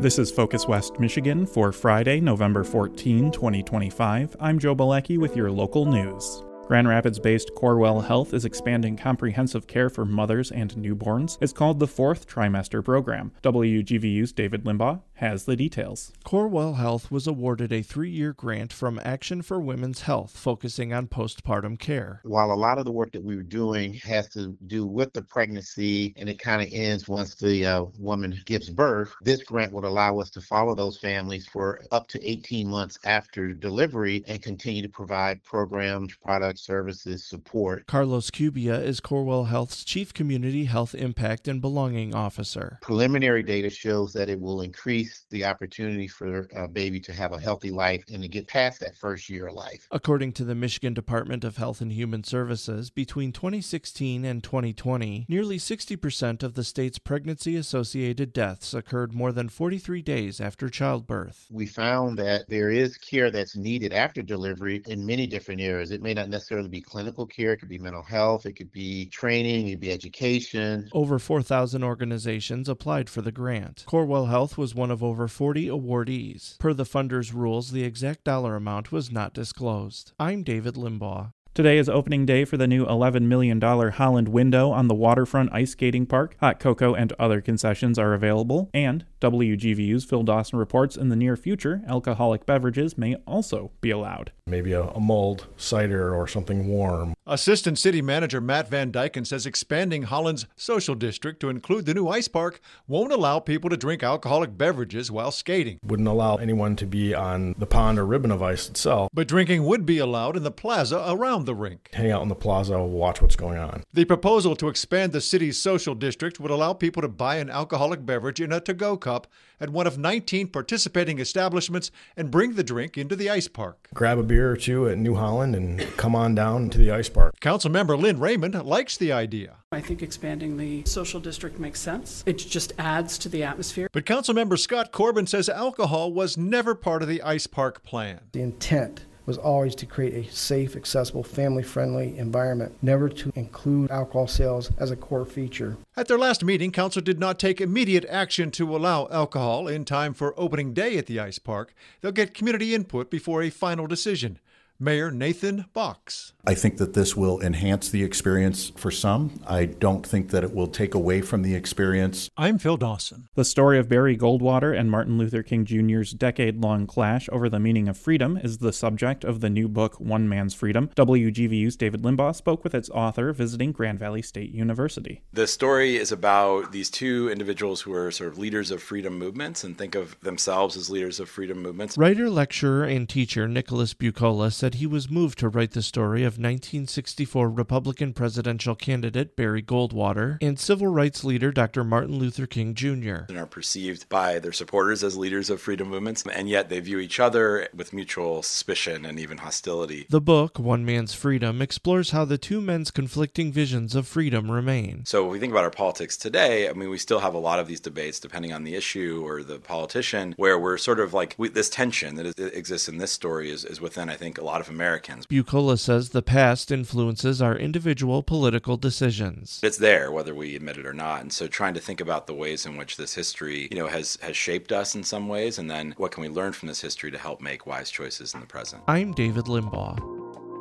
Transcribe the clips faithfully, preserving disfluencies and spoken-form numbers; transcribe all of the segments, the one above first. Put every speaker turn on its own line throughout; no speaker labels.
This is Focus West Michigan for Friday, November fourteenth, twenty twenty-five. I'm Joe Balecki with your local news. Grand Rapids-based Corewell Health is expanding comprehensive care for mothers and newborns. It's called the Fourth Trimester Program. W G V U's David Limbaugh has the details.
Corewell Health was awarded a three-year grant from Action for Women's Health, focusing on postpartum care.
While a lot of the work that we were doing has to do with the pregnancy and it kind of ends once the uh, woman gives birth, this grant would allow us to follow those families for up to eighteen months after delivery and continue to provide programs, products, services, support.
Carlos Cubia is Corewell Health's Chief Community Health Impact and Belonging Officer.
Preliminary data shows that it will increase the opportunity for a baby to have a healthy life and to get past that first year of life.
According to the Michigan Department of Health and Human Services, between twenty sixteen and twenty twenty, nearly sixty percent of the state's pregnancy-associated deaths occurred more than forty-three days after childbirth.
We found that there is care that's needed after delivery in many different areas. It may not necessarily be clinical care, it could be mental health, it could be training, it could be education.
Over four thousand organizations applied for the grant. Corewell Health was one of over forty awardees. Per the funders' rules, the exact dollar amount was not disclosed. I'm David Limbaugh.
Today is opening day for the new eleven million dollars Holland window on the waterfront ice skating park. Hot cocoa and other concessions are available, and W G V U's Phil Dawson reports in the near future, alcoholic beverages may also be allowed.
Maybe a, a mulled cider or something warm.
Assistant City Manager Matt Van Dyken says expanding Holland's social district to include the new ice park won't allow people to drink alcoholic beverages while skating.
Wouldn't allow anyone to be on the pond or ribbon of ice itself.
But drinking would be allowed in the plaza around the rink.
Hang out in the plaza, watch what's going on.
The proposal to expand the city's social district would allow people to buy an alcoholic beverage in a to-go cup at one of nineteen participating establishments and bring the drink into the ice park.
Grab a beer or two at New Holland and come on down to the ice park.
Councilmember Lynn Raymond likes the idea.
I think expanding the social district makes sense. It just adds to the atmosphere.
But Councilmember Scott Corbin says alcohol was never part of the ice park plan.
The intent was always to create a safe, accessible, family-friendly environment, never to include alcohol sales as a core feature.
At their last meeting, council did not take immediate action to allow alcohol in time for opening day at the ice park. They'll get community input before a final decision. Mayor Nathan Box.
I think that this will enhance the experience for some. I don't think that it will take away from the experience.
I'm Phil Dawson.
The story of Barry Goldwater and Martin Luther King Junior's decade-long clash over the meaning of freedom is the subject of the new book, One Man's Freedom. W G V U's David Limbaugh spoke with its author visiting Grand Valley State University.
The story is about these two individuals who are sort of leaders of freedom movements and think of themselves as leaders of freedom movements.
Writer, lecturer, and teacher Nicholas Bucola said he was moved to write the story of nineteen sixty-four Republican presidential candidate Barry Goldwater and civil rights leader Doctor Martin Luther King Junior
And are perceived by their supporters as leaders of freedom movements, and yet they view each other with mutual suspicion and even hostility.
The book, One Man's Freedom, explores how the two men's conflicting visions of freedom remain.
So if we think about our politics today, I mean, we still have a lot of these debates, depending on the issue or the politician, where we're sort of like, we, this tension that is, exists in this story is, is within, I think, a lot of Americans.
Bucola says the past influences our individual political decisions.
It's there, whether we admit it or not. And so trying to think about the ways in which this history, you know, has, has shaped us in some ways, and then what can we learn from this history to help make wise choices in the present.
I'm David Limbaugh.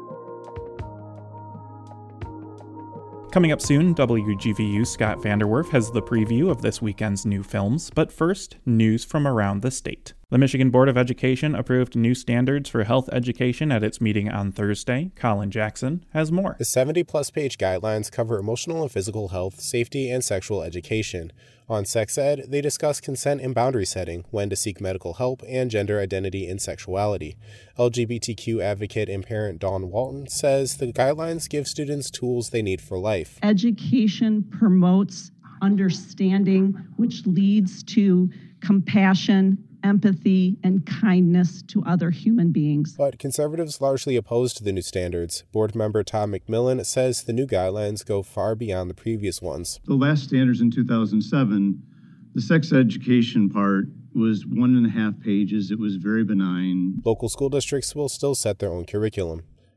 Coming up soon, W G V U's Scott Vanderwerf has the preview of this weekend's new films, but first, news from around the state. The Michigan Board of Education approved new standards for health education at its meeting on Thursday. Colin Jackson has more.
The seventy-plus page guidelines cover emotional and physical health, safety, and sexual education. On sex ed, they discuss consent and boundary setting, when to seek medical help, and gender identity and sexuality. L G B T Q advocate and parent Dawn Walton says the guidelines give students tools they need for life.
Education promotes understanding, which leads to compassion, empathy, and kindness to other human beings.
But conservatives largely opposed the new standards. Board member Tom McMillan says the new guidelines go far beyond the previous ones.
The last standards in two thousand seven, the sex education part was one and a half pages. It was very benign.
Local school districts will still set their own curriculum.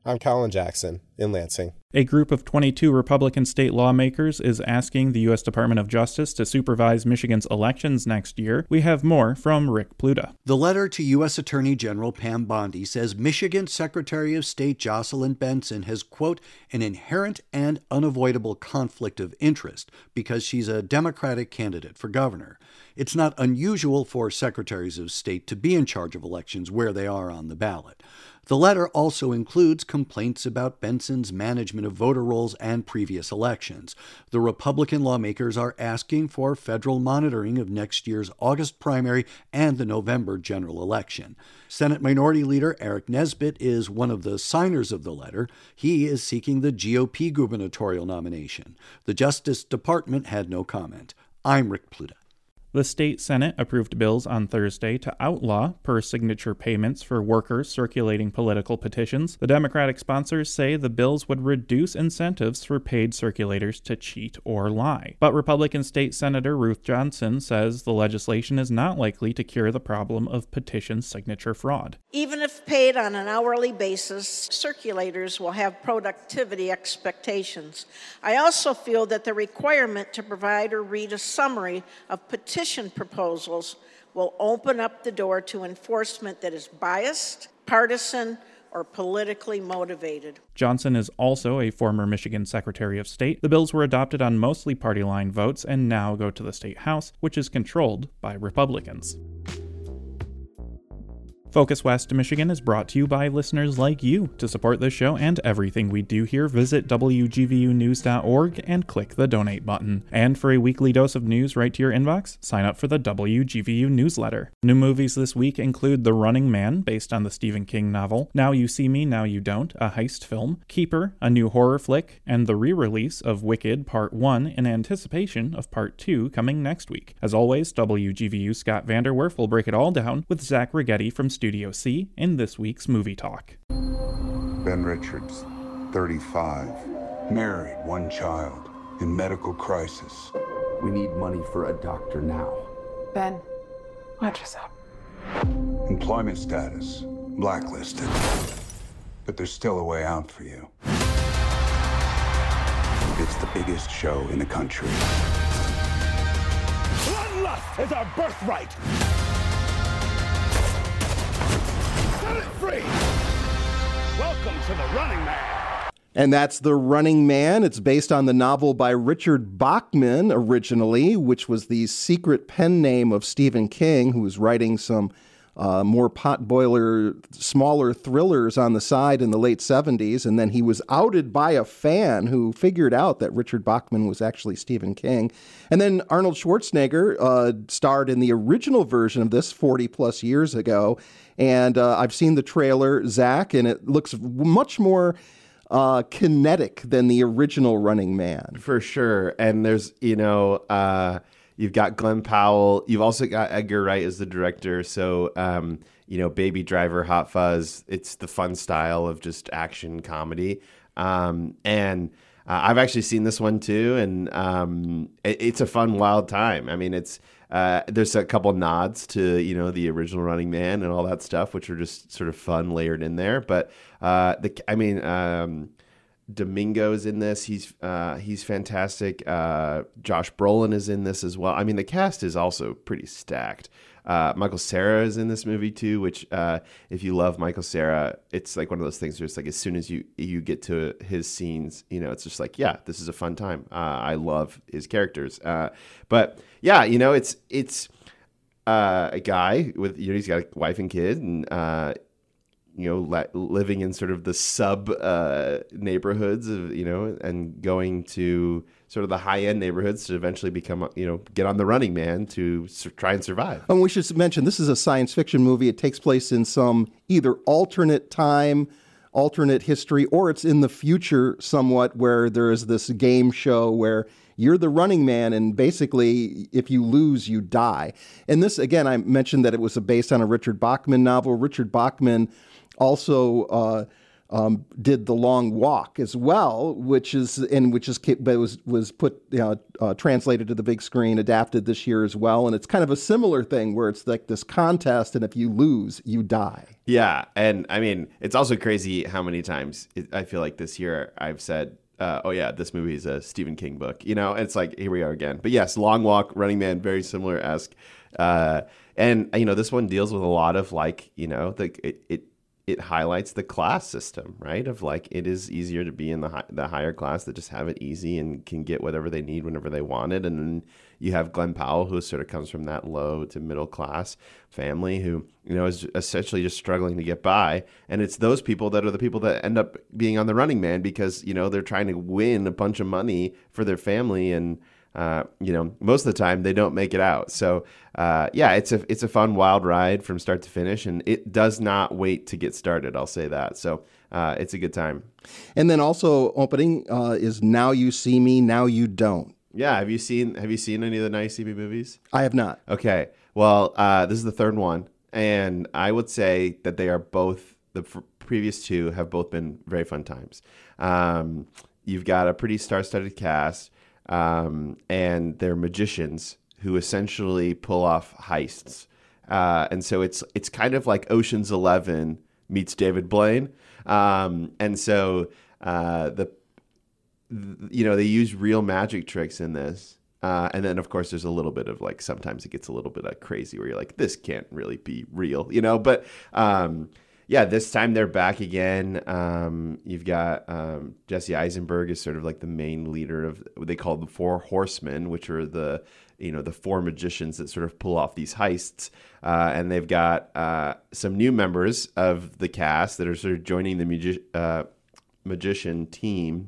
I'm Colin Jackson in Lansing.
A group of twenty-two Republican state lawmakers is asking the U S Department of Justice to supervise Michigan's elections next year. We have more from Rick Pluta.
The letter to U S Attorney General Pam Bondi says Michigan Secretary of State Jocelyn Benson has, quote, an inherent and unavoidable conflict of interest because she's a Democratic candidate for governor. It's not unusual for secretaries of state to be in charge of elections where they are on the ballot. The letter also includes complaints about Benson's management of voter rolls and previous elections. The Republican lawmakers are asking for federal monitoring of next year's August primary and the November general election. Senate Minority Leader Eric Nesbitt is one of the signers of the letter. He is seeking the G O P gubernatorial nomination. The Justice Department had no comment. I'm Rick Pluta.
The state Senate approved bills on Thursday to outlaw per-signature payments for workers circulating political petitions. The Democratic sponsors say the bills would reduce incentives for paid circulators to cheat or lie. But Republican State Senator Ruth Johnson says the legislation is not likely to cure the problem of petition signature fraud.
Even if paid on an hourly basis, circulators will have productivity expectations. I also feel that the requirement to provide or read a summary of petition proposals will open up the door to enforcement that is biased, partisan, or politically motivated.
Johnson is also a former Michigan Secretary of State. The bills were adopted on mostly party line votes and now go to the State House, which is controlled by Republicans. Focus West Michigan is brought to you by listeners like you. To support this show and everything we do here, visit W G V U news dot org and click the donate button. And for a weekly dose of news right to your inbox, sign up for the W G V U newsletter. New movies this week include The Running Man, based on the Stephen King novel, Now You See Me, Now You Don't, a heist film, Keeper, a new horror flick, and the re-release of Wicked Part one in anticipation of Part two coming next week. As always, W G V U Scott Vanderwerf will break it all down with Zach Rigetti from Studio Studio C in this week's Movie Talk.
Ben Richards, thirty-five, married, one child, in medical crisis.
We need money for a doctor now.
Ben, watch us up.
Employment status, blacklisted. But there's still a way out for you. It's the biggest show in the country.
Bloodlust is our birthright! Set it free! Welcome to The Running Man.
And that's The Running Man. It's based on the novel by Richard Bachman originally, which was the secret pen name of Stephen King, who was writing some uh, more potboiler, smaller thrillers on the side in the late seventies. And then he was outed by a fan who figured out that Richard Bachman was actually Stephen King. And then Arnold Schwarzenegger uh, starred in the original version of this forty plus years ago. And uh, I've seen the trailer, Zach, and it looks much more uh, kinetic than the original Running Man.
For sure. And there's, you know, uh, you've got Glenn Powell. You've also got Edgar Wright as the director. So, um, you know, Baby Driver, Hot Fuzz, it's the fun style of just action comedy. Um, and uh, I've actually seen this one too. And um, it, it's a fun, wild time. I mean, it's Uh, there's a couple nods to, you know, the original Running Man and all that stuff, which are just sort of fun layered in there. But uh, the, I mean, um, Domingo's in this. He's uh, he's fantastic. Uh, Josh Brolin is in this as well. I mean, the cast is also pretty stacked. Uh, Michael Cera is in this movie too, which uh, if you love Michael Cera, it's like one of those things where it's like as soon as you you get to his scenes, you know, it's just like, yeah, this is a fun time. Uh, I love his characters. Uh, but yeah, you know, it's it's uh, a guy with, you know, he's got a wife and kid, and uh, you know, la- living in sort of the sub uh, neighborhoods of, you know, and going to sort of the high-end neighborhoods to eventually become, you know, get on the Running Man to su- try and survive.
And we should mention, this is a science fiction movie. It takes place in some either alternate time, alternate history, or it's in the future somewhat, where there is this game show where you're the Running Man, and basically, if you lose, you die. And this, again, I mentioned that it was based on a Richard Bachman novel. Richard Bachman also uh, um, did The Long Walk as well, which is and which is but was was put you know, uh, translated to the big screen, adapted this year as well, and it's kind of a similar thing where it's like this contest, and if you lose, you die.
Yeah, and I mean, it's also crazy how many times it, I feel like this year I've said, uh, "Oh yeah, this movie is a Stephen King book," you know. It's like here we are again. But yes, Long Walk, Running Man, very similar esque, uh, and you know this one deals with a lot of like you know the it. it it highlights the class system, right? Of like, it is easier to be in the high, the higher class that just have it easy and can get whatever they need whenever they want it. And then you have Glenn Powell, who sort of comes from that low to middle class family who, you know, is essentially just struggling to get by. And it's those people that are the people that end up being on The Running Man because, you know, they're trying to win a bunch of money for their family and, Uh, you know, most of the time they don't make it out. So, uh, yeah, it's a it's a fun, wild ride from start to finish, and it does not wait to get started. I'll say that. So, uh, it's a good time.
And then also opening uh, is Now You See Me, Now You Don't.
Yeah, have you seen Have you seen any of the Now You See Me movies?
I have not.
Okay, well, uh, this is the third one, and I would say that they are both the f- previous two have both been very fun times. Um, you've got a pretty star-studded cast. Um, and they're magicians who essentially pull off heists. Uh, and so it's it's kind of like Ocean's Eleven meets David Blaine. Um, and so uh, the, the you know they use real magic tricks in this. Uh, and then of course there's a little bit of like sometimes it gets a little bit of crazy where you're like this can't really be real, you know. But um, yeah, this time they're back again. Um, you've got um, Jesse Eisenberg is sort of like the main leader of what they call the Four Horsemen, which are the you know the four magicians that sort of pull off these heists. Uh, and they've got uh, some new members of the cast that are sort of joining the magi- uh, magician team,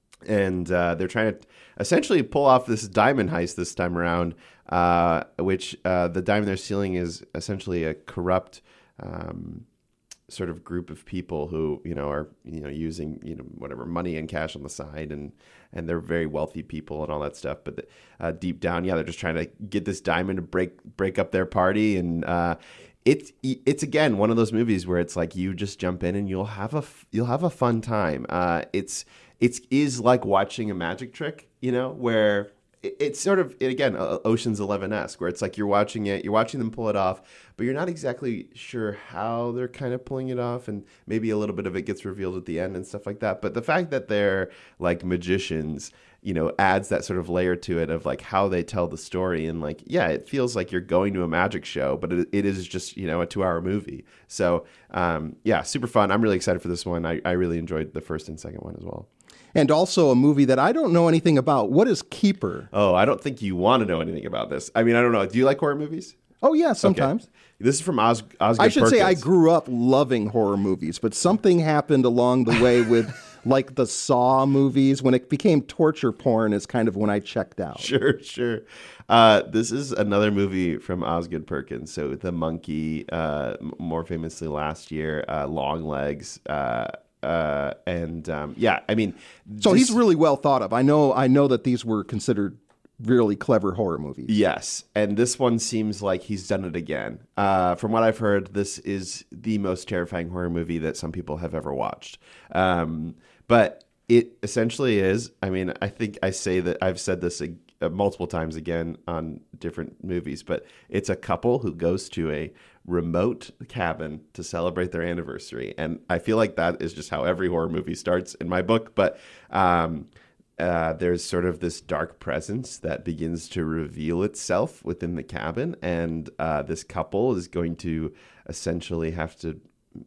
and uh, they're trying to essentially pull off this diamond heist this time around, uh, which uh, the diamond they're stealing is essentially a corrupt. Um, sort of group of people who, you know, are, you know, using, you know, whatever money and cash on the side and, and they're very wealthy people and all that stuff. But the, uh, deep down, yeah, they're just trying to get this diamond to break, break up their party. And, uh, it's, it's again, one of those movies where it's like, you just jump in and you'll have a, you'll have a fun time. Uh, it's, it's is like watching a magic trick, you know, where it's sort of, again, Ocean's Eleven-esque, where it's like you're watching it, you're watching them pull it off, but you're not exactly sure how they're kind of pulling it off, and maybe a little bit of it gets revealed at the end and stuff like that. But the fact that they're like magicians, you know, adds that sort of layer to it of like how they tell the story. And like, yeah, it feels like you're going to a magic show, but it, it is just, you know, a two-hour movie. So, um, yeah, super fun. I'm really excited for this one. I, I really enjoyed the first and second one as well.
And also a movie that I don't know anything about. What is Keeper?
Oh, I don't think you want to know anything about this. I mean, I don't know. Do you like horror movies?
Oh, yeah, sometimes.
Okay. This is from Os- Osgood
I should
Perkins.
say I grew up loving horror movies, but something happened along the way with like the Saw movies. When it became torture porn is kind of when I checked out.
Sure, sure. Uh, this is another movie from Osgood Perkins. So The Monkey, uh, more famously last year, uh, Long Legs, uh Uh, and um, yeah, I mean,
so
this,
he's really well thought of. I know, I know that these were considered really clever horror movies.
Yes, and this one seems like he's done it again. Uh, from what I've heard, this is the most terrifying horror movie that some people have ever watched. Um, but it essentially is. I mean, I think I say that I've said this a, a multiple times again on different movies, but it's a couple who goes to a remote cabin to celebrate their anniversary. And I feel like that is just how every horror movie starts in my book. But um, uh, there's sort of this dark presence that begins to reveal itself within the cabin. And uh, this couple is going to essentially have to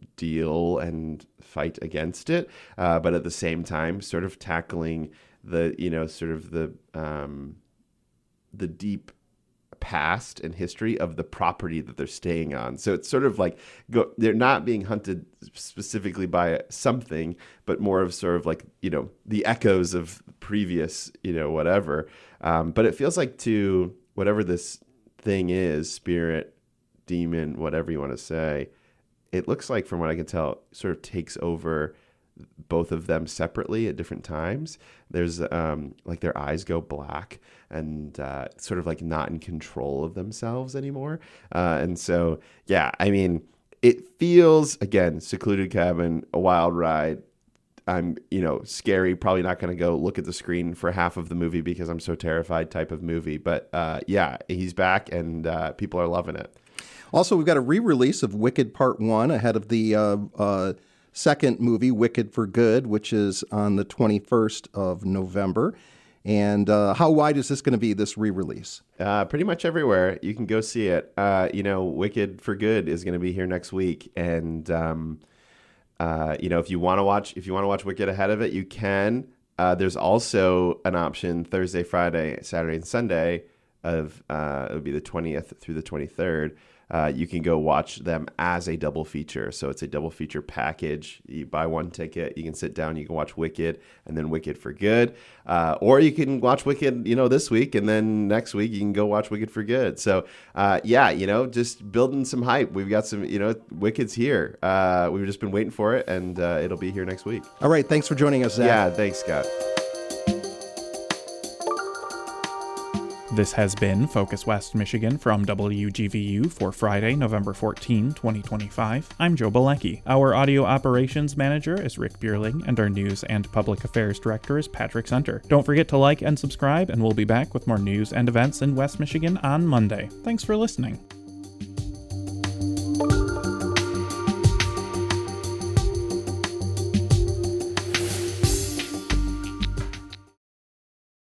deal and fight against it. Uh, but at the same time, sort of tackling the, you know, sort of the, um, the deep past and history of the property that they're staying on. So it's sort of like go, they're not being hunted specifically by something, but more of sort of like, you know, the echoes of previous, you know, whatever. Um, but it feels like to whatever this thing is, spirit, demon, whatever you want to say, it looks like, from what I can tell, sort of takes over both of them separately at different times. There's um, like their eyes go black and uh, sort of like not in control of themselves anymore. Uh, and so, yeah, I mean, it feels, again, secluded cabin, a wild ride. I'm, you know, scary. Probably not going to go look at the screen for half of the movie because I'm so terrified type of movie. But uh, yeah, he's back and uh, people are loving it.
Also, we've got a re-release of Wicked Part one ahead of the uh, uh, second movie, Wicked for Good, which is on the twenty-first of November. And uh, how wide is this going to be, this re-release?
Uh, pretty much everywhere. You can go see it. Uh, you know, Wicked for Good is going to be here next week. And, um, uh, you know, if you want to watch, if you want to watch Wicked ahead of it, you can. Uh, there's also an option Thursday, Friday, Saturday, and Sunday of, uh, it would be the twentieth through the twenty-third. Uh, you can go watch them as a double feature. So it's a double feature package. You buy one ticket, you can sit down, you can watch Wicked and then Wicked for Good. Uh, or you can watch Wicked, you know, this week, and then next week you can go watch Wicked for Good. So, uh, yeah, you know, just building some hype. We've got some, you know, Wicked's here. Uh, we've just been waiting for it, and uh, it'll be here next week.
All right. Thanks for joining us, Zach.
Yeah, thanks, Scott.
This has been Focus West Michigan from W G V U for Friday, November fourteenth, twenty twenty-five. I'm Joe Balecki. Our audio operations manager is Rick Bierling, and our news and public affairs director is Patrick Center. Don't forget to like and subscribe, and we'll be back with more news and events in West Michigan on Monday. Thanks for listening.